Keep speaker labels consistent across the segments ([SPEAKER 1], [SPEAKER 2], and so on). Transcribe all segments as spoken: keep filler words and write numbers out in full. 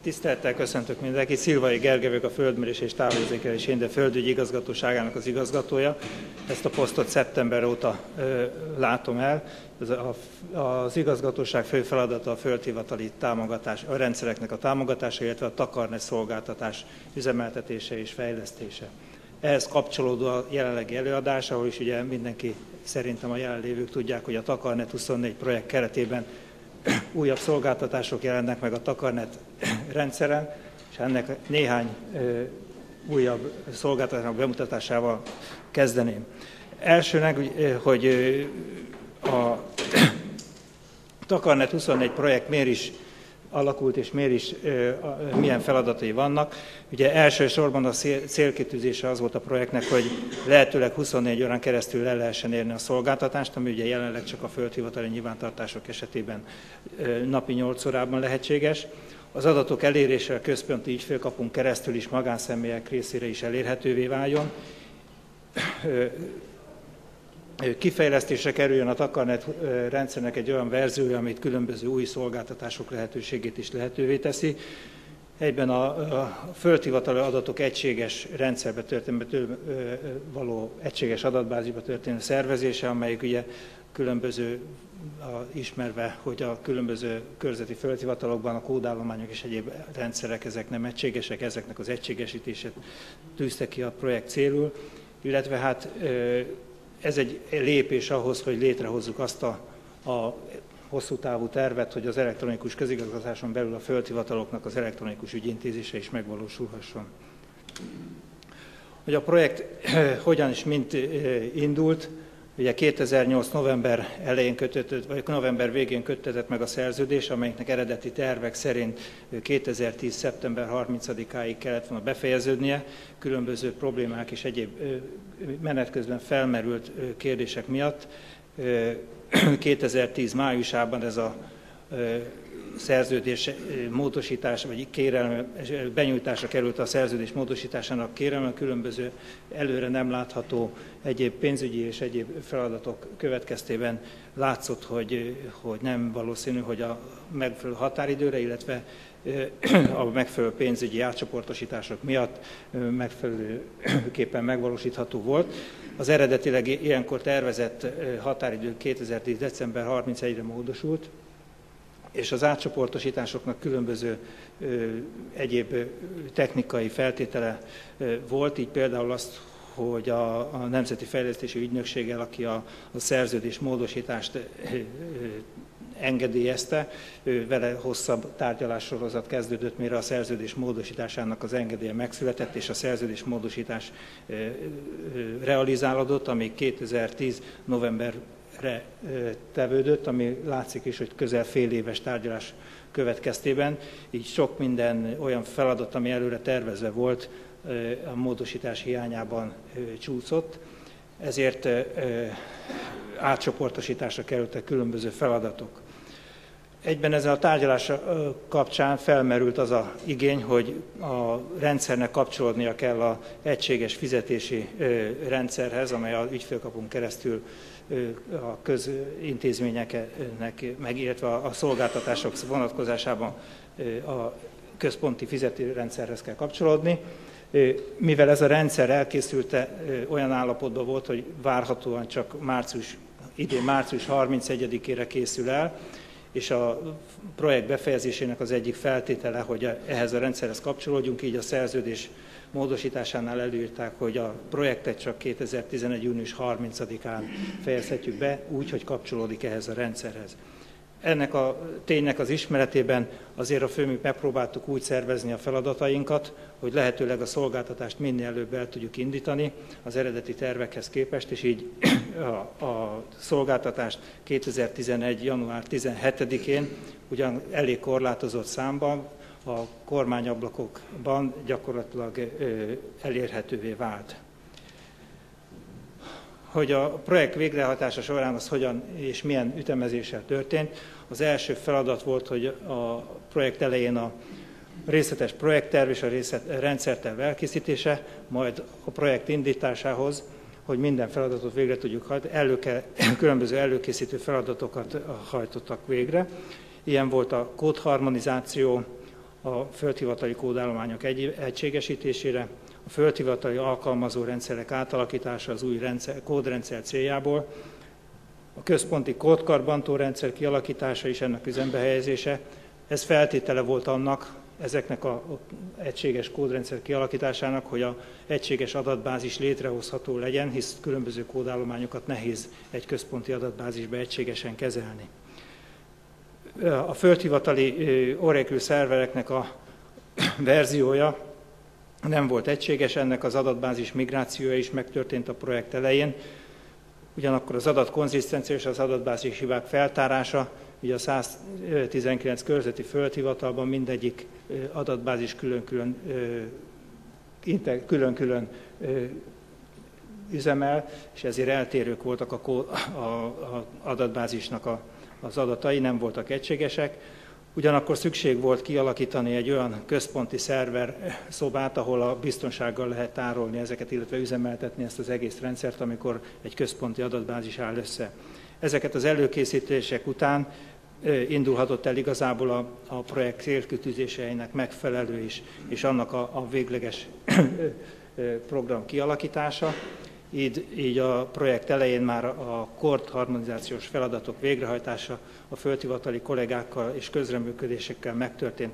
[SPEAKER 1] Tisztelettel köszöntök mindenkit. Szilvai Gergely vagyok, a Földmérés és Távérzékelés Intézet Földügyi Igazgatóságának az igazgatója. Ezt a posztot szeptember óta ö, látom el. Ez a, az igazgatóság fő feladata a földhivatali támogatás, a rendszereknek a támogatása, illetve a takarnet szolgáltatás üzemeltetése és fejlesztése. Ehhez kapcsolódó a jelenlegi előadás, ahol is ugye mindenki, szerintem a jelenlévők tudják, hogy a Takarnet huszonnégy projekt keretében újabb szolgáltatások jelennek meg a Takarnet rendszeren, és ennek néhány ö, újabb szolgáltatásnak bemutatásával kezdeném. Elsőnek, hogy a Takarnet huszonnégy projekt miért is alakult, és miért is, milyen feladatai vannak. Ugye elsősorban a célkitűzése az volt a projektnek, hogy lehetőleg huszonnégy órán keresztül le lehessen érni a szolgáltatást, ami ugye jelenleg csak a földhivatali nyilvántartások esetében napi nyolc órában lehetséges. Az adatok elérése a központi ügyfélkapun keresztül is magánszemélyek részére is elérhetővé váljon. Kifejlesztésre kerüljön a Takarnet rendszernek egy olyan verziója, amit különböző új szolgáltatások lehetőségét is lehetővé teszi. Egyben a, a földhivatali adatok egységes rendszerbe történő való egységes adatbázisba történő szervezése, amelyik ugye különböző, a, ismerve, hogy a különböző körzeti földhivatalokban a kódállományok és egyéb rendszerek ezek nem egységesek, ezeknek az egységesítését tűzte ki a projekt célul, illetve hát ez egy lépés ahhoz, hogy létrehozzuk azt a, a hosszú távú tervet, hogy az elektronikus közigazgatáson belül a földhivataloknak az elektronikus ügyintézése is megvalósulhasson. Hogy a projekt hogyan és mint indult, ugye kétezer-nyolc november elején kötött, vagy november végén köttetett meg a szerződés, amelynek eredeti tervek szerint kétezer-tíz szeptember harmincadikáig kellett volna befejeződnie, különböző problémák és egyéb menet közben felmerült kérdések miatt. kétezer-tíz májusában ez a szerződés módosítása, vagy kérelme, benyújtásra került a szerződés módosításának kérelme, különböző előre nem látható egyéb pénzügyi és egyéb feladatok következtében látszott, hogy, hogy nem valószínű, hogy a megfelelő határidőre, illetve a megfelelő pénzügyi átcsoportosítások miatt megfelelőképpen megvalósítható volt. Az eredetileg ilyenkor tervezett határidő kétezer-tíz december harmincegyedikére módosult, és az átcsoportosításoknak különböző ö, egyéb ö, technikai feltétele ö, volt, így például azt, hogy a, a Nemzeti Fejlesztési Ügynökséggel, aki a, a szerződés módosítást ö, ö, engedélyezte, ő, vele hosszabb tárgyalássorozat kezdődött, mire a szerződés módosításának az engedélye megszületett, és a szerződés módosítás ö, ö, realizálódott, ami kétezer-tíz november tevődött, ami látszik is, hogy közel fél éves tárgyalás következtében, így sok minden olyan feladat, ami előre tervezve volt, a módosítás hiányában csúszott, ezért átcsoportosításra kerültek különböző feladatok. Egyben ezzel a tárgyalás kapcsán felmerült az a igény, hogy a rendszernek kapcsolódnia kell az egységes fizetési rendszerhez, amely az ügyfélkapun keresztül a közintézményeknek, meg illetve a szolgáltatások vonatkozásában a központi fizetőrendszerhez kell kapcsolódni. Mivel ez a rendszer elkészülte, olyan állapotban volt, hogy várhatóan csak március, idén március harmincegyedikére készül el, és a projekt befejezésének az egyik feltétele, hogy ehhez a rendszerhez kapcsolódjunk, így a szerződés módosításánál előírták, hogy a projektet csak kétezer-tizenegy június harmincadikán fejezhetjük be, úgy, hogy kapcsolódik ehhez a rendszerhez. Ennek a ténynek az ismeretében azért a főmű megpróbáltuk úgy szervezni a feladatainkat, hogy lehetőleg a szolgáltatást minél előbb el tudjuk indítani az eredeti tervekhez képest, és így a, a szolgáltatást kétezer-tizenegy január tizenhetedikén ugyan elég korlátozott számban, a kormányablakokban gyakorlatilag elérhetővé vált. Hogy a projekt végrehajtása során az hogyan és milyen ütemezéssel történt. Az első feladat volt, hogy a projekt elején a részletes projektterv és a részlet, rendszerterv elkészítése, majd a projekt indításához, hogy minden feladatot végre tudjuk hajtani, előke, különböző előkészítő feladatokat hajtottak végre. Ilyen volt a kódharmonizáció, a földhivatali kódállományok egy, egységesítésére, a földhivatali alkalmazó rendszerek átalakítása az új rendszer, kódrendszer céljából, a központi kódkarbantó rendszer kialakítása és ennek üzembe helyezése. Ez feltétele volt annak, ezeknek az egységes kódrendszer kialakításának, hogy az egységes adatbázis létrehozható legyen, hisz különböző kódállományokat nehéz egy központi adatbázisba egységesen kezelni. A földhivatali Oracle szervereknek a verziója nem volt egységes, ennek az adatbázis migrációja is megtörtént a projekt elején. Ugyanakkor az adatkonzisztencia és az adatbázis hibák feltárása, ugye a száz tizenkilenc körzeti földhivatalban mindegyik adatbázis külön-külön külön-külön üzemel, és ezért eltérők voltak a, a, a adatbázisnak a, az adatai, nem voltak egységesek. Ugyanakkor szükség volt kialakítani egy olyan központi szerver szobát, ahol a biztonsággal lehet tárolni ezeket, illetve üzemeltetni ezt az egész rendszert, amikor egy központi adatbázis áll össze. Ezeket az előkészítések után indulhatott el igazából a, a projekt célkitűzéseinek megfelelő is, és annak a, a végleges program kialakítása. Így, így a projekt elején már a kord harmonizációs feladatok végrehajtása a földhivatali kollégákkal és közreműködésekkel megtörtént.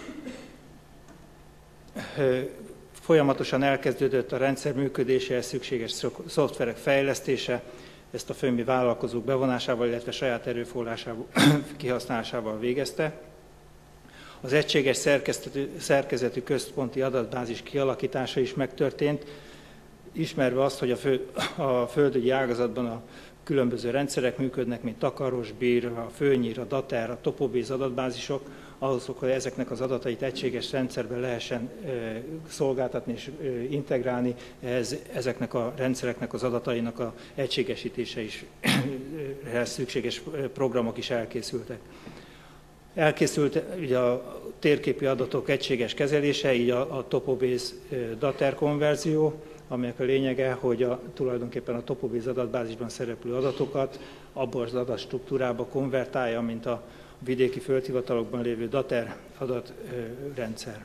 [SPEAKER 1] Folyamatosan elkezdődött a rendszer működéséhez szükséges szoftverek fejlesztése, ezt a főmi vállalkozók bevonásával, illetve saját erőforrásával kihasználásával végezte. Az egységes szerkezetű központi adatbázis kialakítása is megtörtént, ismerve azt, hogy a, fő, a földügyi ágazatban a különböző rendszerek működnek, mint Takaros, BIR, a Főnyír, a Dater, a Topobase adatbázisok, ahhoz, hogy ezeknek az adatait egységes rendszerben lehessen e, szolgáltatni és e, integrálni, ez, ezeknek a rendszereknek az adatainak a egységesítése is e, szükséges programok is elkészültek. Elkészült ugye a térképi adatok egységes kezelése, így a, a Topobase Dater konverzió, aminek a lényege, hogy a, tulajdonképpen a Topobase adatbázisban szereplő adatokat abban az adatstruktúrába konvertálja, mint a vidéki földhivatalokban lévő Dater adatrendszer.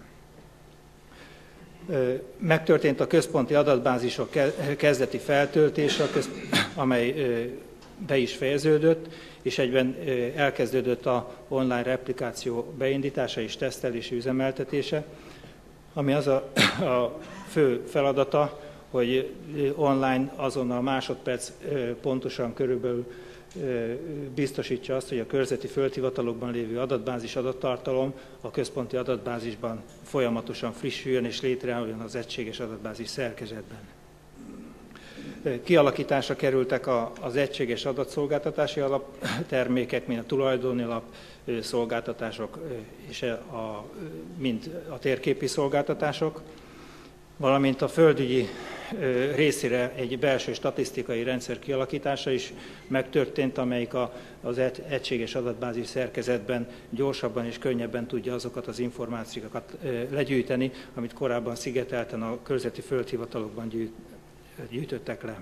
[SPEAKER 1] Megtörtént a központi adatbázisok kezdeti feltöltése, amely be is fejeződött, és egyben elkezdődött a online replikáció beindítása és tesztelési üzemeltetése, ami az a, a fő feladata, hogy online azonnal másodperc pontosan körülbelül biztosítja azt, hogy a körzeti földhivatalokban lévő adatbázis adattartalom a központi adatbázisban folyamatosan frissüljön és létrejöjjön az egységes adatbázis szerkezetben. Kialakításra kerültek az egységes adatszolgáltatási alaptermékek, mint a tulajdoni alap szolgáltatások, és a, mind a térképi szolgáltatások, valamint a földügyi részére egy belső statisztikai rendszer kialakítása is megtörtént, amelyik az egységes adatbázis szerkezetben gyorsabban és könnyebben tudja azokat az információkat legyűjteni, amit korábban szigetelten a körzeti földhivatalokban gyűjtöttek le.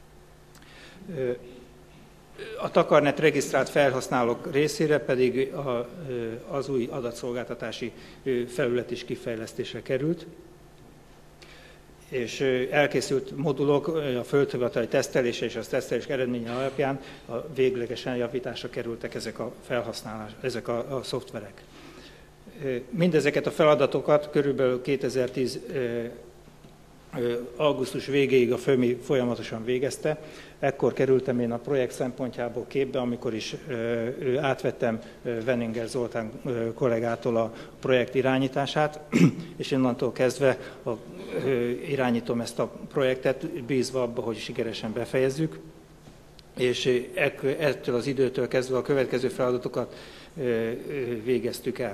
[SPEAKER 1] A Takarnet regisztrált felhasználók részére pedig az új adatszolgáltatási felület is kifejlesztésre került, és elkészült modulok a földhivatali tesztelése és a tesztelés eredménye alapján a véglegesen javításra kerültek ezek a felhasználás, ezek a, a szoftverek. Mindezeket a feladatokat körülbelül kétezer-tíz augusztus végéig a Fömi folyamatosan végezte. Ekkor kerültem én a projekt szempontjából képbe, amikor is átvettem Wenninger Zoltán kollégától a projekt irányítását, és innentől kezdve a, irányítom ezt a projektet, bízva abba, hogy sikeresen befejezzük, és ettől az időtől kezdve a következő feladatokat végeztük el.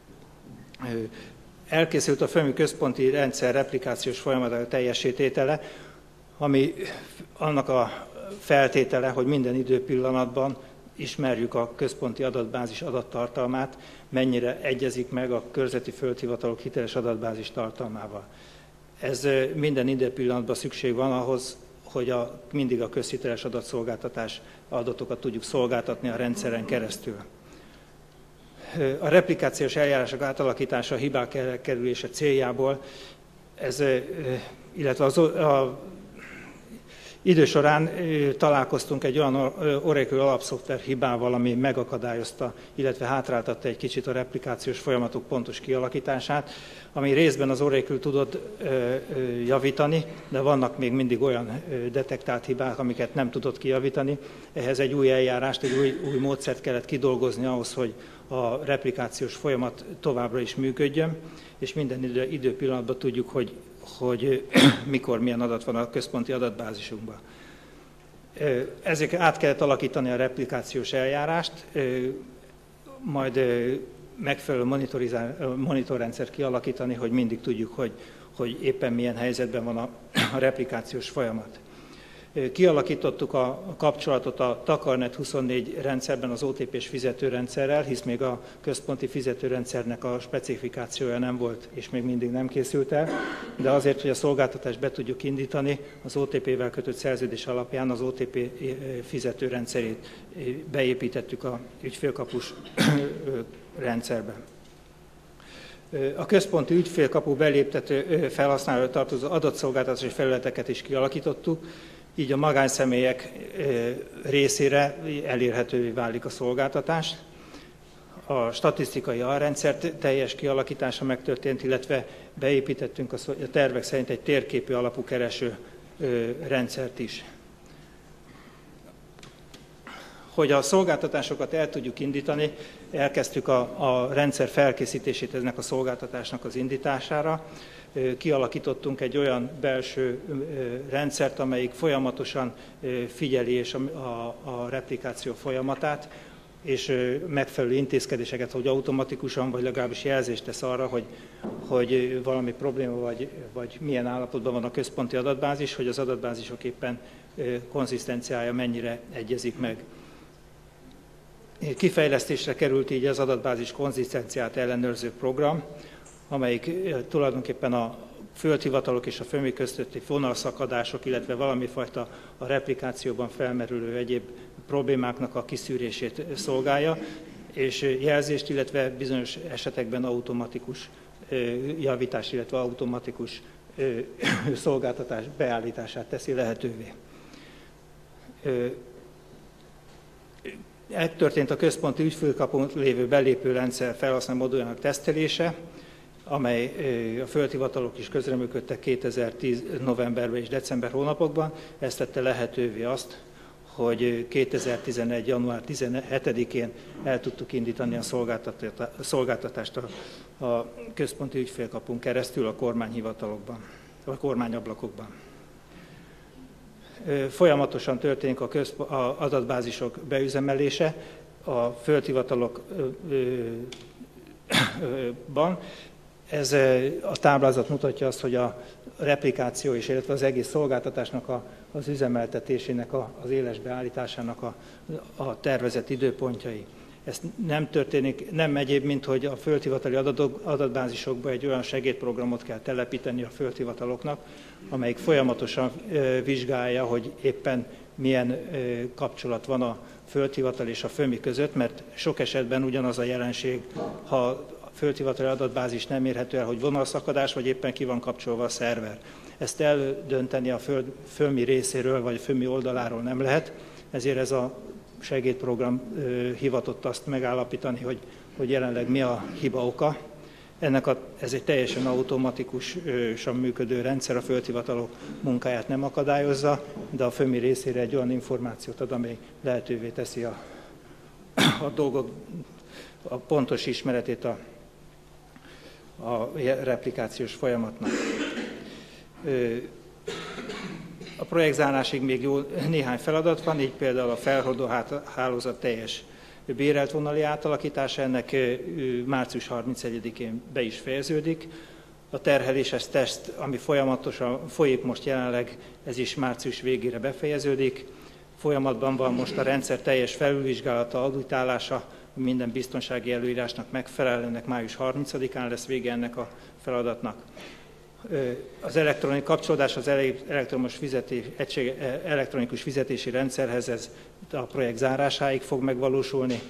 [SPEAKER 1] Elkészült a Fömi központi rendszer replikációs folyamatának teljesítétele, ami annak a feltétele, hogy minden időpillanatban ismerjük a központi adatbázis adattartalmát, mennyire egyezik meg a körzeti földhivatalok hiteles adatbázis tartalmával. Ez minden időpillanatban szükség van ahhoz, hogy a, mindig a közhiteles adatszolgáltatás adatokat tudjuk szolgáltatni a rendszeren keresztül. A replikációs eljárások átalakítása a hibák elkerülése céljából, ez, illetve az a, idő során találkoztunk egy olyan Oracle alapszoftver hibával, ami megakadályozta, illetve hátráltatta egy kicsit a replikációs folyamatok pontos kialakítását, ami részben az Oracle tudott javítani, de vannak még mindig olyan detektált hibák, amiket nem tudott kijavítani. Ehhez egy új eljárást, egy új, új módszert kellett kidolgozni ahhoz, hogy a replikációs folyamat továbbra is működjön, és minden idő, idő pillanatban tudjuk, hogy, hogy mikor milyen adat van a központi adatbázisunkban. Ezért át kellett alakítani a replikációs eljárást, majd megfelelő monitorrendszert kialakítani, hogy mindig tudjuk, hogy, hogy éppen milyen helyzetben van a, a replikációs folyamat. Kialakítottuk a kapcsolatot a Takarnet huszonnégy rendszerben az o té pés fizetőrendszerrel, hisz még a központi fizetőrendszernek a specifikációja nem volt, és még mindig nem készült el, de azért, hogy a szolgáltatást be tudjuk indítani, az o té pével kötött szerződés alapján az o té pé fizetőrendszerét beépítettük a ügyfélkapus rendszerbe. A központi ügyfélkapu beléptető felhasználóra tartozó adatszolgáltatási felületeket is kialakítottuk, így a magánszemélyek részére elérhetővé válik a szolgáltatás. A statisztikai alrendszer teljes kialakítása megtörtént, illetve beépítettünk a tervek szerint egy térképi alapú kereső rendszert is. Hogy a szolgáltatásokat el tudjuk indítani, elkezdtük a, a rendszer felkészítését ennek a szolgáltatásnak az indítására. Kialakítottunk egy olyan belső rendszert, amelyik folyamatosan figyeli és a, a, a replikáció folyamatát, és megfelelő intézkedéseket, hogy automatikusan, vagy legalábbis jelzést tesz arra, hogy, hogy valami probléma, vagy, vagy milyen állapotban van a központi adatbázis, hogy az adatbázisok éppen konzisztenciája mennyire egyezik meg. Kifejlesztésre került így az adatbázis konzisztenciát ellenőrző program, amelyik tulajdonképpen a földhivatalok és a fömi közötti vonalszakadások, illetve valami fajta a replikációban felmerülő egyéb problémáknak a kiszűrését szolgálja, és jelzést, illetve bizonyos esetekben automatikus javítás, illetve automatikus szolgáltatás beállítását teszi lehetővé. Történt a központi ügyfélkapun lévő belépő rendszer felhasználó moduljának tesztelése, amely a földhivatalok is közreműködtek kétezer-tíz novemberben és december hónapokban. Ez tette lehetővé azt, hogy kétezer-tizenegy január tizenhetedikén el tudtuk indítani a szolgáltatást a, a központi ügyfélkapun keresztül a kormányhivatalokban, a kormányablakokban. Folyamatosan történik a, közp- a adatbázisok beüzemelése a földhivatalokban. Ez a táblázat mutatja azt, hogy a replikáció és illetve az egész szolgáltatásnak a, az üzemeltetésének, a, az éles beállításának a, a tervezett időpontjai. Ez nem történik, nem egyéb, mint hogy a földhivatali adatok, adatbázisokba egy olyan segédprogramot kell telepíteni a földhivataloknak, amelyik folyamatosan ö, vizsgálja, hogy éppen milyen ö, kapcsolat van a földhivatal és a fömi között, mert sok esetben ugyanaz a jelenség, ha a földhivatali adatbázis nem érhető el, hogy vonalszakadás, vagy éppen ki van kapcsolva a szerver. Ezt eldönteni a föld, fömi részéről, vagy a fömi oldaláról nem lehet, ezért ez a segédprogram ö, hivatott azt megállapítani, hogy, hogy jelenleg mi a hiba oka. Ennek a, ez egy teljesen automatikusan működő rendszer, a földhivatalok munkáját nem akadályozza, de a fömi részére egy olyan információt ad, amely lehetővé teszi a, a dolgok a pontos ismeretét a, a replikációs folyamatnak. A projektzárásig még jó néhány feladat van, így például a felhordó hálózat teljes bérelt vonali átalakítása, ennek március harmincegyedikén be is fejeződik. A terheléses teszt, ami folyamatosan folyik most jelenleg, ez is március végére befejeződik. Folyamatban van most a rendszer teljes felülvizsgálata, auditálása, minden biztonsági előírásnak megfelel, ennek május harmincadikán lesz vége ennek a feladatnak. Az elektronikus kapcsolódás az elektromos fizetés, egység, elektronikus fizetési rendszerhez ez a projekt zárásáig fog megvalósulni.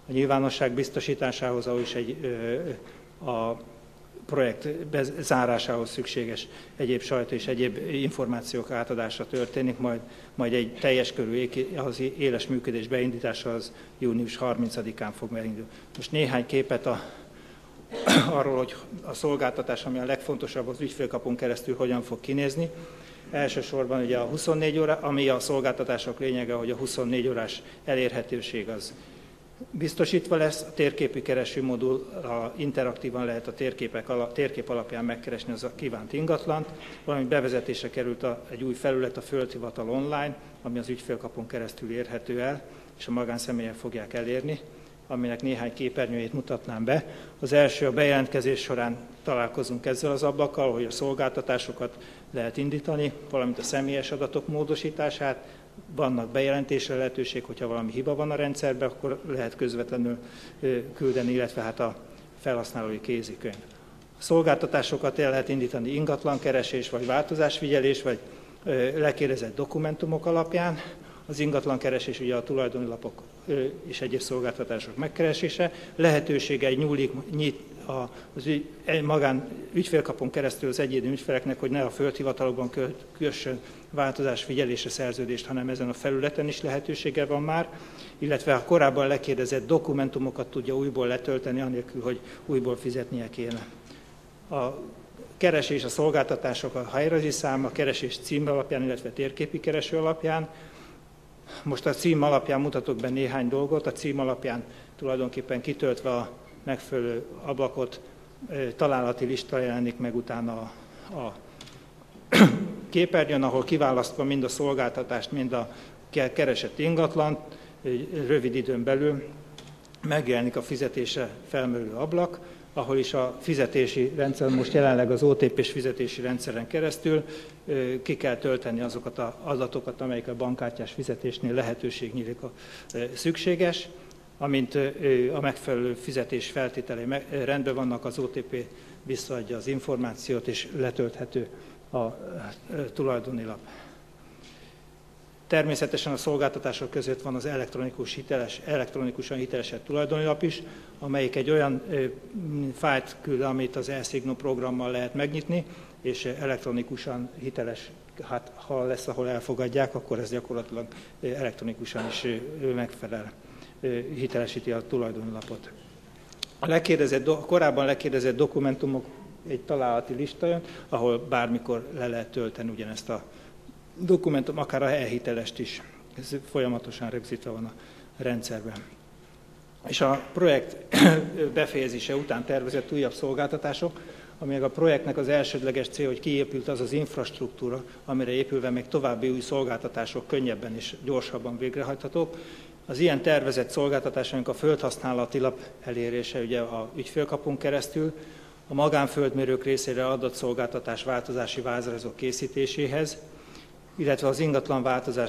[SPEAKER 1] a nyilvánosság biztosításához, ahol is egy, a projekt zárásához szükséges egyéb sajtó és egyéb információk átadása történik, majd, majd egy teljes körű az éles működés beindítása az június harmincadikán fog megindulni. Most néhány képet a, arról, hogy a szolgáltatás, ami a legfontosabb, az ügyfélkapun keresztül hogyan fog kinézni. Elsősorban ugye a huszonnégy óra, ami a szolgáltatások lényege, hogy a huszonnégy órás elérhetőség az biztosítva lesz, a térképi keresőmodul, a interaktívan lehet a térképek ala, térkép alapján megkeresni az a kívánt ingatlant, valamint bevezetésre került a, egy új felület, a Földhivatal online, ami az ügyfélkapon keresztül érhető el, és a magánszemélyek fogják elérni, aminek néhány képernyőjét mutatnám be. Az első, a bejelentkezés során találkozunk ezzel az ablakkal, hogy a szolgáltatásokat lehet indítani, valamint a személyes adatok módosítását, vannak bejelentésre lehetőség, hogyha valami hiba van a rendszerben, akkor lehet közvetlenül küldeni, illetve hát a felhasználói kézikönyv. A szolgáltatásokat el lehet indítani ingatlankeresés, vagy változásfigyelés, vagy lekérdezett dokumentumok alapján. Az ingatlankeresés ugye a tulajdoni lapok és egyéb szolgáltatások megkeresése. Lehetősége egy nyúlik nyit az ügy, magán ügyfélkapon keresztül az egyéni ügyfeleknek, hogy ne a földhivatalokban kössön változásfigyelésre szerződést, hanem ezen a felületen is lehetősége van már, illetve a korábban lekérdezett dokumentumokat tudja újból letölteni, anélkül, hogy újból fizetnie kéne. A keresés, a szolgáltatások a helyrajzi szám, a keresés cím alapján, illetve térképi kereső alapján. Most a cím alapján mutatok be néhány dolgot. A cím alapján tulajdonképpen kitöltve a megfelelő ablakot, találati lista jelenik meg utána a, a képernyőn, ahol kiválasztva mind a szolgáltatást, mind a keresett ingatlant, rövid időn belül megjelenik a fizetésre felmerülő ablak, ahol is a fizetési rendszer, most jelenleg az o té pés fizetési rendszeren keresztül ki kell tölteni azokat az adatokat, amelyek a bankkártyás fizetésnél lehetőség nyílik a szükséges. Amint a megfelelő fizetés feltételei rendben vannak, az o té pé visszaadja az információt, és letölthető a tulajdoni lap. Természetesen a szolgáltatások között van az elektronikus hiteles, elektronikusan hitelesebb tulajdoni lap is, amelyik egy olyan fájlt küld, amit az e-Signum programmal lehet megnyitni, és elektronikusan hiteles, hát ha lesz, ahol elfogadják, akkor ez gyakorlatilag elektronikusan is megfelel, hitelesíti a tulajdoni lapot. A lekérdezett, korábban lekérdezett dokumentumok egy találati lista jön, ahol bármikor le lehet tölteni ugyanezt a dokumentum, akár a elhitelest is. Ez folyamatosan rögzítve van a rendszerben. És a projekt befejezése után tervezett újabb szolgáltatások, amelyek a projektnek az elsődleges cél, hogy kiépült az az infrastruktúra, amire épülve még további új szolgáltatások könnyebben és gyorsabban végrehajthatók. Az ilyen tervezett szolgáltatásunk a földhasználati lap elérése ugye a ügyfélkapun keresztül, a magánföldmérők részére adott szolgáltatás változási vázlatok készítéséhez, illetve az ingatlan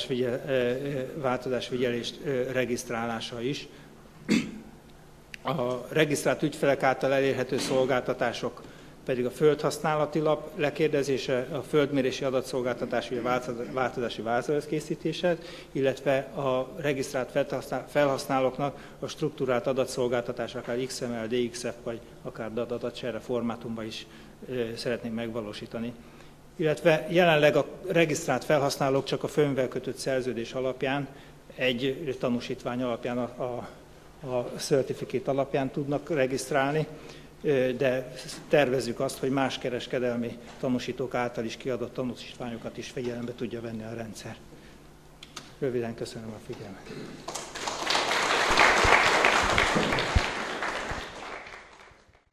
[SPEAKER 1] változásfigyelést regisztrálása is. A regisztrált ügyfelek által elérhető szolgáltatások pedig a földhasználati lap lekérdezése, a földmérési adatszolgáltatás, vagy a változási vázlatok készítése, illetve a regisztrált felhasználóknak a struktúrált adatszolgáltatás, akár iksz em el, dé iksz ef, vagy akár dát adatcsere formátumban is szeretnénk megvalósítani. Illetve jelenleg a regisztrált felhasználók csak a fönyvvel kötött szerződés alapján, egy tanúsítvány alapján, a, a, a certificate alapján tudnak regisztrálni, de tervezzük azt, hogy más kereskedelmi tanúsítók által is kiadott tanúsítványokat is figyelembe tudja venni a rendszer. Röviden köszönöm a figyelmet.